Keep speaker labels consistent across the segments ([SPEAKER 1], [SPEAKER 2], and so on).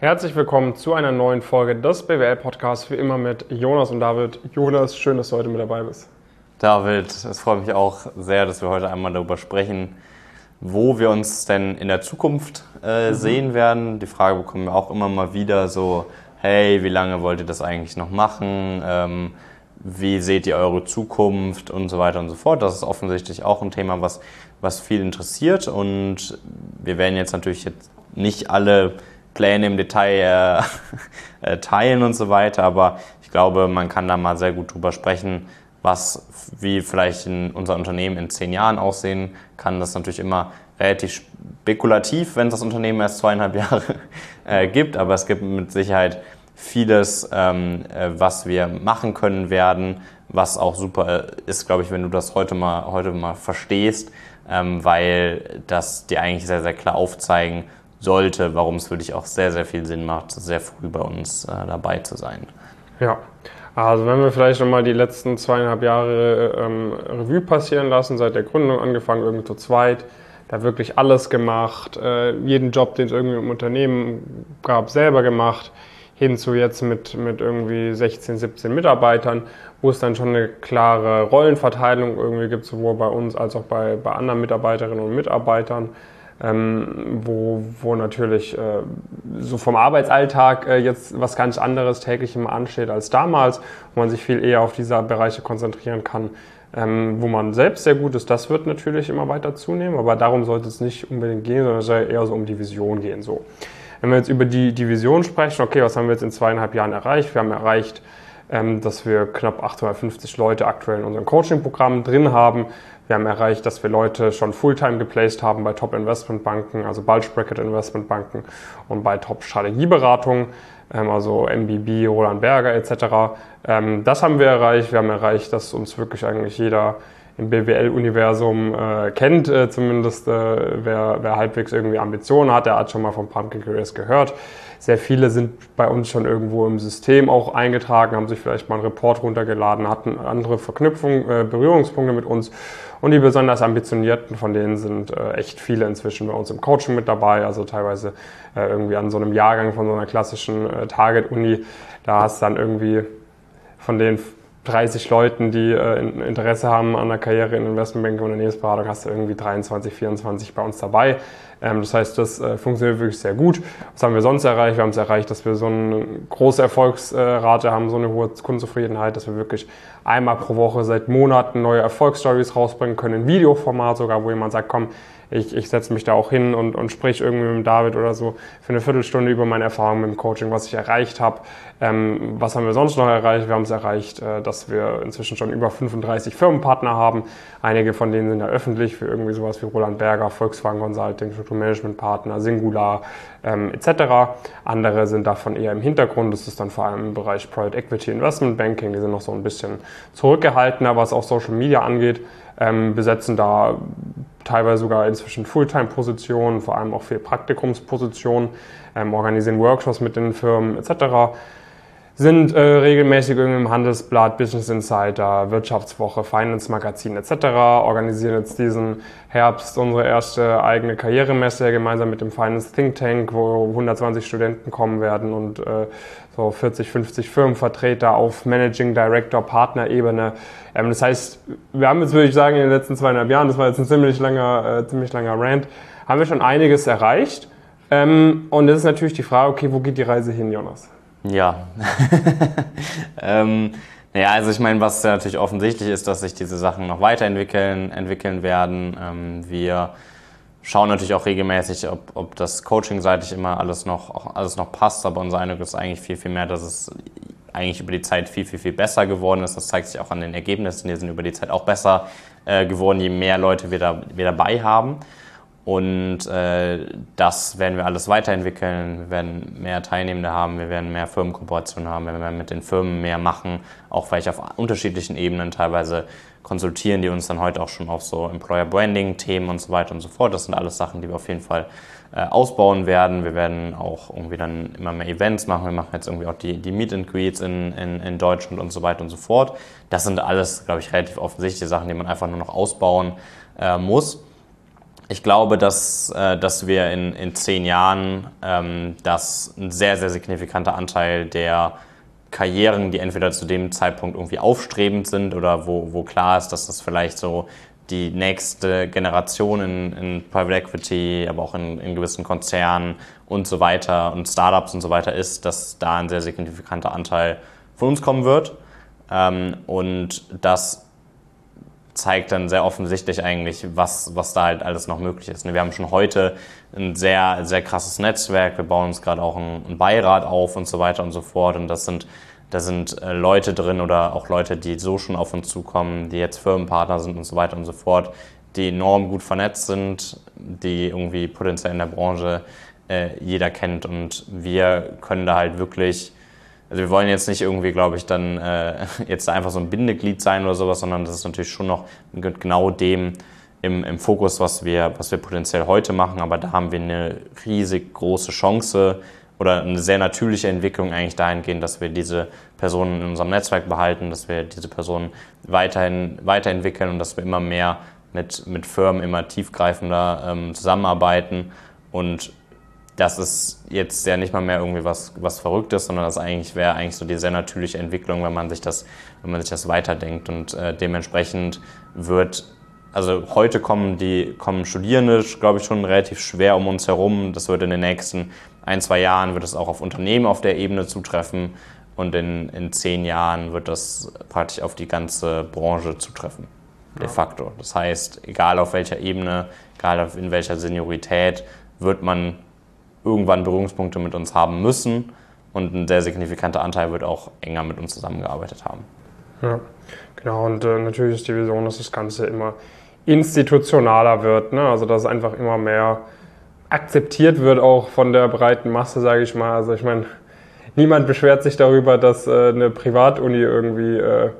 [SPEAKER 1] Herzlich willkommen zu einer neuen Folge des BWL-Podcasts, wie immer mit Jonas und David. Jonas, schön, dass du heute mit dabei bist.
[SPEAKER 2] David, es freut mich auch sehr, dass wir heute einmal darüber sprechen, wo wir uns denn in der Zukunft sehen werden. Die Frage bekommen wir auch immer mal wieder so, hey, wie lange wollt ihr das eigentlich noch machen? Wie seht ihr eure Zukunft und so weiter und so fort. Das ist offensichtlich auch ein Thema, was viel interessiert, und wir werden jetzt natürlich nicht alle Pläne im Detail teilen und so weiter, aber ich glaube, man kann da mal sehr gut drüber sprechen, wie vielleicht unser Unternehmen in 10 Jahren aussehen kann. Das ist natürlich immer relativ spekulativ, wenn es das Unternehmen erst 2,5 Jahre gibt, aber es gibt mit Sicherheit vieles, was wir machen können werden, was auch super ist, glaube ich, wenn du das heute mal verstehst, weil das dir eigentlich sehr, sehr klar aufzeigen sollte, warum es wirklich auch sehr, sehr viel Sinn macht, sehr früh bei uns dabei zu sein.
[SPEAKER 1] Ja, also wenn wir vielleicht nochmal die letzten 2,5 Jahre Revue passieren lassen, seit der Gründung angefangen, irgendwie zu zweit, da wirklich alles gemacht, jeden Job, den es irgendwie im Unternehmen gab, selber gemacht, hin zu jetzt mit irgendwie 16, 17 Mitarbeitern, wo es dann schon eine klare Rollenverteilung irgendwie gibt, sowohl bei uns als auch bei anderen Mitarbeiterinnen und Mitarbeitern. Wo natürlich so vom Arbeitsalltag jetzt was ganz anderes täglich immer ansteht als damals, wo man sich viel eher auf diese Bereiche konzentrieren kann, wo man selbst sehr gut ist. Das wird natürlich immer weiter zunehmen, aber darum sollte es nicht unbedingt gehen, sondern es soll eher so um die Vision gehen. So. Wenn wir jetzt über die Vision sprechen, okay, was haben wir jetzt in 2,5 Jahren erreicht? Wir haben erreicht, dass wir knapp 850 Leute aktuell in unserem Coaching-Programm drin haben. Wir haben erreicht, dass wir Leute schon Fulltime geplaced haben bei Top-Investmentbanken, also Bulge-Bracket-Investmentbanken und bei Top-Strategieberatungen, also MBB, Roland Berger etc. Das haben wir erreicht. Wir haben erreicht, dass uns wirklich eigentlich jeder im BWL-Universum kennt, zumindest wer halbwegs irgendwie Ambitionen hat, der hat schon mal von Pumpkin Careers gehört. Sehr viele sind bei uns schon irgendwo im System auch eingetragen, haben sich vielleicht mal einen Report runtergeladen, hatten andere Berührungspunkte mit uns. Und die besonders Ambitionierten, von denen sind echt viele inzwischen bei uns im Coaching mit dabei, also teilweise irgendwie an so einem Jahrgang von so einer klassischen Target-Uni. Da hast du dann irgendwie von den 30 Leuten, die Interesse haben an der Karriere in Investmentbanking und Unternehmensberatung, hast du irgendwie 23, 24 bei uns dabei. Das heißt, das funktioniert wirklich sehr gut. Was haben wir sonst erreicht? Wir haben es erreicht, dass wir so eine große Erfolgsrate haben, so eine hohe Kundenzufriedenheit, dass wir wirklich einmal pro Woche seit Monaten neue Erfolgsstories rausbringen können, in Videoformat sogar, wo jemand sagt, komm, ich setze mich da auch hin und sprich irgendwie mit David oder so für eine Viertelstunde über meine Erfahrungen mit dem Coaching, was ich erreicht habe. Was haben wir sonst noch erreicht? Wir haben es erreicht, dass wir inzwischen schon über 35 Firmenpartner haben. Einige von denen sind ja öffentlich für irgendwie sowas wie Roland Berger, Volkswagen Consulting, Strukturmanagementpartner, Singular etc. Andere sind davon eher im Hintergrund. Das ist dann vor allem im Bereich Private Equity Investment Banking. Die sind noch so ein bisschen zurückgehaltener, was auch Social Media angeht. Besetzen da teilweise sogar inzwischen Fulltime-Positionen, vor allem auch für Praktikumspositionen, organisieren Workshops mit den Firmen etc., sind regelmäßig irgendwie im Handelsblatt, Business Insider, Wirtschaftswoche, Finance Magazin etc., organisieren jetzt diesen Herbst unsere erste eigene Karrieremesse gemeinsam mit dem Finance Think Tank, wo 120 Studenten kommen werden und so 40, 50 Firmenvertreter auf Managing Director, Partnerebene. Das heißt, wir haben jetzt, würde ich sagen, in den letzten 2,5 Jahren, das war jetzt ein ziemlich langer Rant, haben wir schon einiges erreicht. Und das ist natürlich die Frage, okay, wo geht die Reise hin, Jonas?
[SPEAKER 2] Ja, also ich meine, was ja natürlich offensichtlich ist, dass sich diese Sachen noch weiterentwickeln werden. Wir schauen natürlich auch regelmäßig, ob das Coaching-seitig immer alles noch passt, aber unser Eindruck ist eigentlich viel, viel mehr, dass es eigentlich über die Zeit viel, viel, viel besser geworden ist. Das zeigt sich auch an den Ergebnissen, die sind über die Zeit auch besser geworden, je mehr Leute wir dabei haben. Und das werden wir alles weiterentwickeln. Wir werden mehr Teilnehmende haben, wir werden mehr Firmenkooperationen haben, wir werden mit den Firmen mehr machen, auch vielleicht auf unterschiedlichen Ebenen teilweise konsultieren, die uns dann heute auch schon auf so Employer Branding Themen und so weiter und so fort. Das sind alles Sachen, die wir auf jeden Fall ausbauen werden. Wir werden auch irgendwie dann immer mehr Events machen. Wir machen jetzt irgendwie auch die Meet and Greets in Deutschland und so weiter und so fort. Das sind alles, glaube ich, relativ offensichtliche Sachen, die man einfach nur noch ausbauen muss. Ich glaube, dass wir in 10 Jahren, dass ein sehr, sehr signifikanter Anteil der Karrieren, die entweder zu dem Zeitpunkt irgendwie aufstrebend sind oder wo klar ist, dass das vielleicht so die nächste Generation in Private Equity, aber auch in gewissen Konzernen und so weiter und Startups und so weiter ist, dass da ein sehr signifikanter Anteil von uns kommen wird. Und das zeigt dann sehr offensichtlich eigentlich, was da halt alles noch möglich ist. Wir haben schon heute ein sehr, sehr krasses Netzwerk. Wir bauen uns gerade auch einen Beirat auf und so weiter und so fort. Und da sind Leute drin oder auch Leute, die so schon auf uns zukommen, die jetzt Firmenpartner sind und so weiter und so fort, die enorm gut vernetzt sind, die irgendwie potenziell in der Branche jeder kennt. Und wir können da halt wirklich, also wir wollen jetzt nicht irgendwie, glaube ich, dann jetzt einfach so ein Bindeglied sein oder sowas, sondern das ist natürlich schon noch mit genau dem im Fokus, was wir potenziell heute machen. Aber da haben wir eine riesig große Chance oder eine sehr natürliche Entwicklung eigentlich dahingehend, dass wir diese Personen in unserem Netzwerk behalten, dass wir diese Personen weiterentwickeln und dass wir immer mehr mit Firmen immer tiefgreifender zusammenarbeiten. Und das ist jetzt ja nicht mal mehr irgendwie was Verrücktes, sondern das wäre eigentlich so die sehr natürliche Entwicklung, wenn man sich das weiterdenkt. Und dementsprechend also heute kommen Studierende, glaube ich, schon relativ schwer um uns herum. Das wird in den nächsten 1-2 Jahren wird es auch auf Unternehmen auf der Ebene zutreffen und in 10 Jahren wird das praktisch auf die ganze Branche zutreffen, de facto. Das heißt, egal auf welcher Ebene, egal in welcher Seniorität, wird man irgendwann Berührungspunkte mit uns haben müssen und ein sehr signifikanter Anteil wird auch enger mit uns zusammengearbeitet haben.
[SPEAKER 1] Ja, genau. Und natürlich ist die Vision, dass das Ganze immer institutionaler wird, ne? Also dass es einfach immer mehr akzeptiert wird, auch von der breiten Masse, sage ich mal. Also ich meine, niemand beschwert sich darüber, dass eine Privatuni irgendwie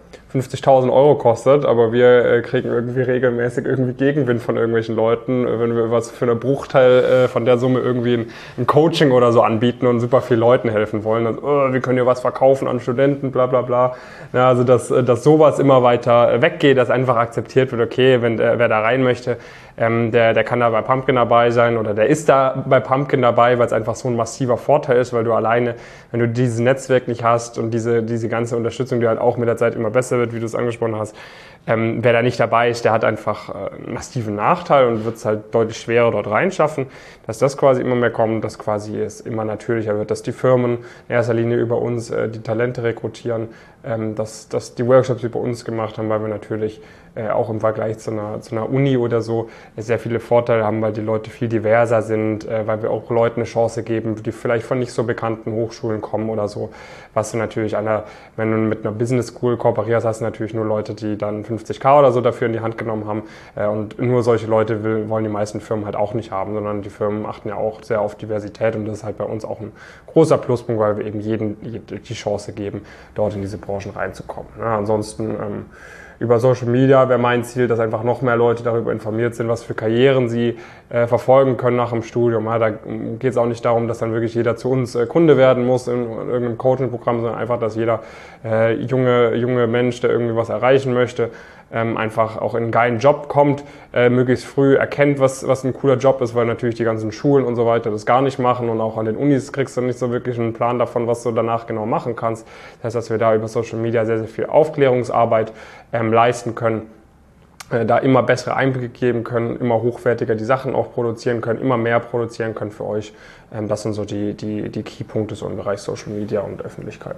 [SPEAKER 1] 50.000 Euro kostet, aber wir kriegen irgendwie regelmäßig Gegenwind von irgendwelchen Leuten, wenn wir was für einen Bruchteil von der Summe irgendwie ein Coaching oder so anbieten und super vielen Leuten helfen wollen. Also, wir können ja was verkaufen an Studenten, bla bla bla. Ja, also dass sowas immer weiter weggeht, dass einfach akzeptiert wird, okay, wer da rein möchte, der kann da bei Pumpkin dabei sein oder der ist da bei Pumpkin dabei, weil es einfach so ein massiver Vorteil ist, weil du alleine, wenn du dieses Netzwerk nicht hast und diese ganze Unterstützung, die halt auch mit der Zeit immer besser wird, wie du es angesprochen hast, wer da nicht dabei ist, der hat einfach einen massiven Nachteil und wird es halt deutlich schwerer dort reinschaffen, dass das quasi immer mehr kommt, dass quasi es immer natürlicher wird, dass die Firmen in erster Linie über uns die Talente rekrutieren, dass die Workshops über uns gemacht haben, weil wir natürlich auch im Vergleich zu einer Uni oder so sehr viele Vorteile haben, weil die Leute viel diverser sind, weil wir auch Leuten eine Chance geben, die vielleicht von nicht so bekannten Hochschulen kommen oder so. Was du natürlich wenn du mit einer Business School kooperierst, hast du natürlich nur Leute, die dann 50.000 oder so dafür in die Hand genommen haben. Und nur solche Leute wollen die meisten Firmen halt auch nicht haben, sondern die Firmen achten ja auch sehr auf Diversität und das ist halt bei uns auch ein großer Pluspunkt, weil wir eben jedem die Chance geben, dort in diese Branchen reinzukommen. Ja, ansonsten über Social Media wäre mein Ziel, dass einfach noch mehr Leute darüber informiert sind, was für Karrieren sie verfolgen können nach dem Studium. Ja, da geht es auch nicht darum, dass dann wirklich jeder zu uns Kunde werden muss in irgendeinem Coaching-Programm, sondern einfach, dass jeder junge Mensch, der irgendwie was erreichen möchte, einfach auch in einen geilen Job kommt, möglichst früh erkennt, was ein cooler Job ist, weil natürlich die ganzen Schulen und so weiter das gar nicht machen und auch an den Unis kriegst du nicht so wirklich einen Plan davon, was du danach genau machen kannst. Das heißt, dass wir da über Social Media sehr, sehr viel Aufklärungsarbeit leisten können, da immer bessere Einblicke geben können, immer hochwertiger die Sachen auch produzieren können, immer mehr produzieren können für euch. Das sind so die Keypunkte so im Bereich Social Media und Öffentlichkeit.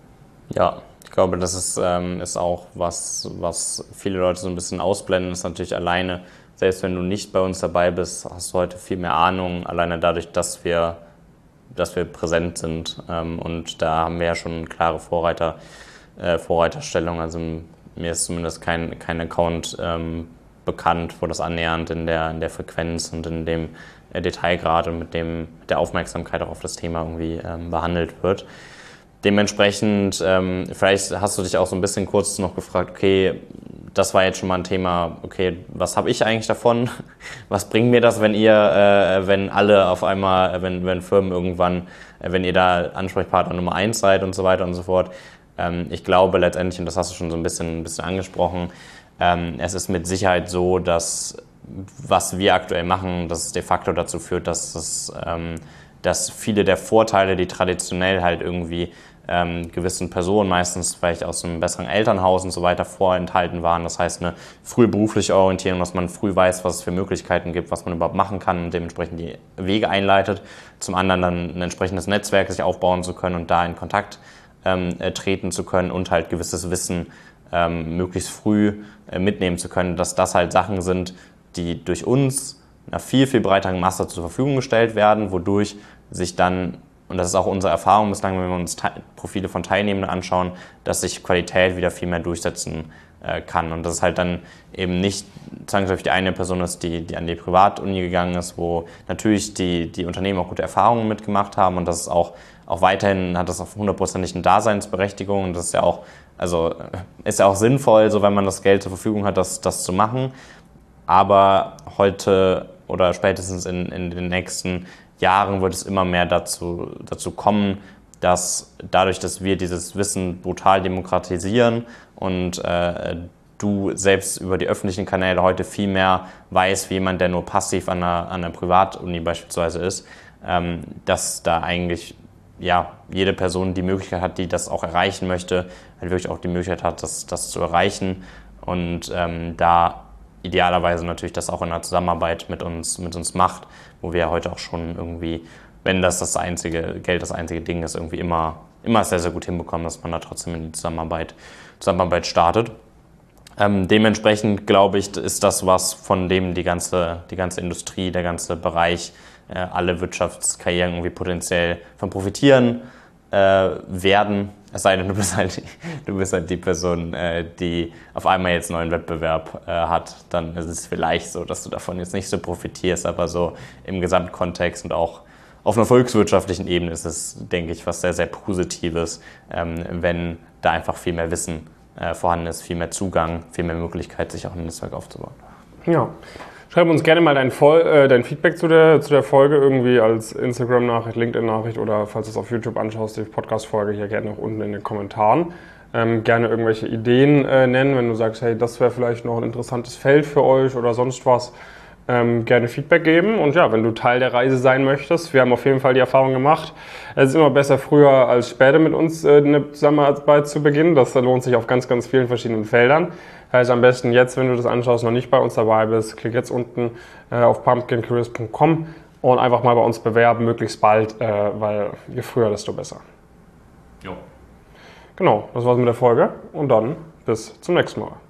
[SPEAKER 2] Ja, ich glaube, das ist auch was viele Leute so ein bisschen ausblenden, ist natürlich alleine, selbst wenn du nicht bei uns dabei bist, hast du heute viel mehr Ahnung, alleine dadurch, dass wir präsent sind. Und da haben wir ja schon eine klare Vorreiterstellung. Also mir ist zumindest kein Account bekannt, wo das annähernd in der Frequenz und in dem Detailgrad und mit der Aufmerksamkeit auch auf das Thema irgendwie behandelt wird. Dementsprechend, vielleicht hast du dich auch so ein bisschen kurz noch gefragt, okay, das war jetzt schon mal ein Thema, okay, was habe ich eigentlich davon? Was bringt mir das, wenn alle auf einmal, wenn Firmen irgendwann, wenn ihr da Ansprechpartner Nummer 1 seid und so weiter und so fort? Ich glaube letztendlich, und das hast du schon so ein bisschen angesprochen, es ist mit Sicherheit so, dass was wir aktuell machen, dass es de facto dazu führt, dass viele der Vorteile, die traditionell halt irgendwie gewissen Personen, meistens vielleicht aus einem besseren Elternhaus und so weiter, vorenthalten waren. Das heißt, eine frühe berufliche Orientierung, dass man früh weiß, was es für Möglichkeiten gibt, was man überhaupt machen kann und dementsprechend die Wege einleitet. Zum anderen dann ein entsprechendes Netzwerk sich aufbauen zu können und da in Kontakt treten zu können und halt gewisses Wissen möglichst früh mitnehmen zu können, dass das halt Sachen sind, die durch uns einer viel, viel breiteren Masse zur Verfügung gestellt werden, wodurch sich dann, und das ist auch unsere Erfahrung bislang, wenn wir uns Profile von Teilnehmenden anschauen, dass sich Qualität wieder viel mehr durchsetzen kann. Und das ist halt dann eben nicht zwangsläufig die eine Person ist, die an die Privatuni gegangen ist, wo natürlich die Unternehmen auch gute Erfahrungen mitgemacht haben, und das ist auch weiterhin, hat das auf 100% eine Daseinsberechtigung, und das ist ja auch, also ist ja auch sinnvoll, so wenn man das Geld zur Verfügung hat, das zu machen. Aber heute oder spätestens in den nächsten Jahren wird es immer mehr dazu kommen, dass dadurch, dass wir dieses Wissen brutal demokratisieren und du selbst über die öffentlichen Kanäle heute viel mehr weißt, wie jemand, der nur passiv an einer Privatuni beispielsweise ist, dass da eigentlich jede Person die Möglichkeit hat, die das auch erreichen möchte, halt wirklich auch die Möglichkeit hat, das zu erreichen, und da idealerweise natürlich das auch in einer Zusammenarbeit mit uns macht, wo wir ja heute auch schon irgendwie, wenn das einzige Ding ist, irgendwie immer sehr, sehr gut hinbekommen, dass man da trotzdem in die Zusammenarbeit startet. Dementsprechend, glaube ich, ist das was, von dem die ganze Industrie, der ganze Bereich, alle Wirtschaftskarrieren irgendwie potenziell von profitieren werden. Es sei denn, du bist halt die Person, die auf einmal jetzt einen neuen Wettbewerb hat. Dann ist es vielleicht so, dass du davon jetzt nicht so profitierst, aber so im Gesamtkontext und auch auf einer volkswirtschaftlichen Ebene ist es, denke ich, was sehr, sehr Positives, wenn da einfach viel mehr Wissen vorhanden ist, viel mehr Zugang, viel mehr Möglichkeit, sich auch ein Netzwerk aufzubauen.
[SPEAKER 1] Ja. Schreib uns gerne mal dein Feedback zu der Folge irgendwie als Instagram-Nachricht, LinkedIn-Nachricht, oder falls du es auf YouTube anschaust, die Podcast-Folge hier gerne auch unten in den Kommentaren. Gerne irgendwelche Ideen nennen, wenn du sagst, hey, das wäre vielleicht noch ein interessantes Feld für euch oder sonst was. Gerne Feedback geben, und ja, wenn du Teil der Reise sein möchtest, wir haben auf jeden Fall die Erfahrung gemacht, es ist immer besser früher als später mit uns eine Zusammenarbeit zu beginnen. Das lohnt sich auf ganz, ganz vielen verschiedenen Feldern. Also am besten jetzt, wenn du das anschaust, noch nicht bei uns dabei bist, klick jetzt unten auf pumpkincareers.com und einfach mal bei uns bewerben, möglichst bald, weil je früher, desto besser.
[SPEAKER 2] Jo.
[SPEAKER 1] Genau, das war's mit der Folge, und dann bis zum nächsten Mal.